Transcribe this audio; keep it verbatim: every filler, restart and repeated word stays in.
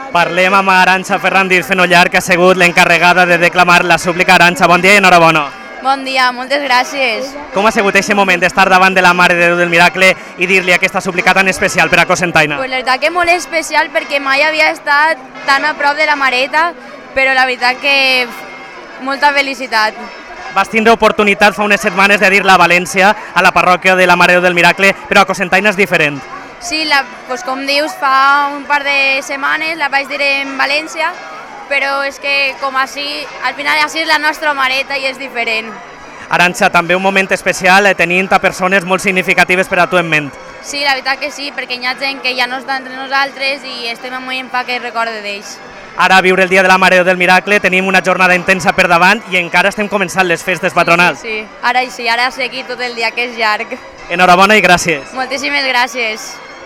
Parlem amb Arantxa Fernández Fenollar, que ha sigut l'encarregada de declamar la súplica. Arantxa, bon dia i enhorabona. Bon dia, moltes gràcies. Com ha sigut aquest moment d'estar davant de la Mare de Déu del Miracle i dir-li aquesta súplica tan especial per a Cocentaina? Pues la veritat que molt especial perquè mai havia estat tan a prop de la Mareta, però la veritat que molta felicitat. Vas tindre oportunitat fa unes setmanes de dir-la a València, a la parròquia de la Mare de Déu del Miracle, però a Cocentaina és diferent. Sí, la, pues com dius, fa un par de setmanes la vaig dir en València, però és que com així, al final així és la nostra Mareta i és diferent. Arantxa, també un moment especial eh, tenint a persones molt significatives per a tu en ment. Sí, la veritat que sí, perquè hi ha gent que ja no està entre nosaltres i estem en moment fa que recorde d'ells. Ara, a viure el dia de la Mare de Déu del Miracle, tenim una jornada intensa per davant i encara estem començant les festes patronals. Sí, sí, sí. Ara sí, ara seguir tot el dia, que és llarg. Enhorabona i gràcies. Moltíssimes gràcies.